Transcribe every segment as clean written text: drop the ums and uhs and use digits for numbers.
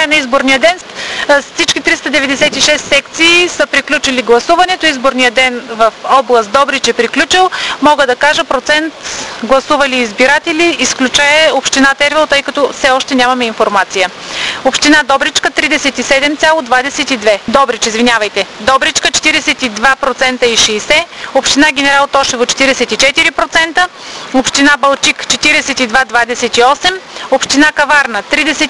края на изборния ден всички 396 секции са приключили гласуването. Изборният ден в област Добрич е приключил. Мога да кажа процент гласували избиратели, изключая община Тервел, тъй като все още нямаме информация. Община Добричка 37,22. Добричка 42% и 60%. Община Генерал Тошево 44%. Община Балчик 42,28%. Община Каварна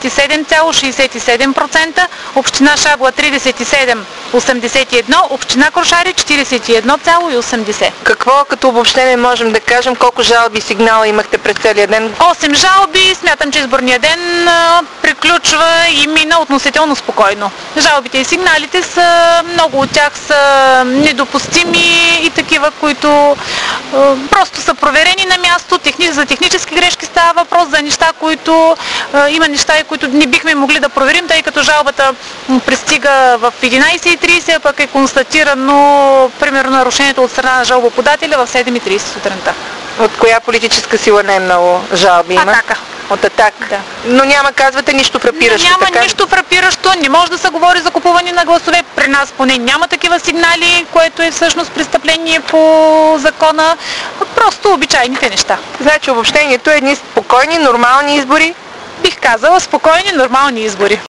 37,67%. Община Шабла 37,81%. Община Крушари 41,80%. Какво като обобщение можем да кажем? Колко жалби и сигнала имахте през целия ден? 8 жалби. Смятам, че изборният ден приключва и мина относително спокойно. Жалбите и сигналите са, много от тях са недопустими и такива, които просто са проверени на място. За технически грешки става въпрос, за неща, които има неща, които не бихме могли да проверим, тъй като жалбата пристига в 11:30, а пък е констатирано примерно нарушението от страна на жалбоподателя в 7:30 сутринта. От коя политическа сила не е много жалби има? Атака. От Атака. Да. Но няма, казвате, нищо фрапиращо. Няма нищо фрапиращо, не може да се говори за купуване на гласове. При нас поне няма такива сигнали, което е всъщност престъпление по закона. Просто обичайните неща. Значи обобщението е едни спокойни, нормални избори? Бих казала спокойни, нормални избори.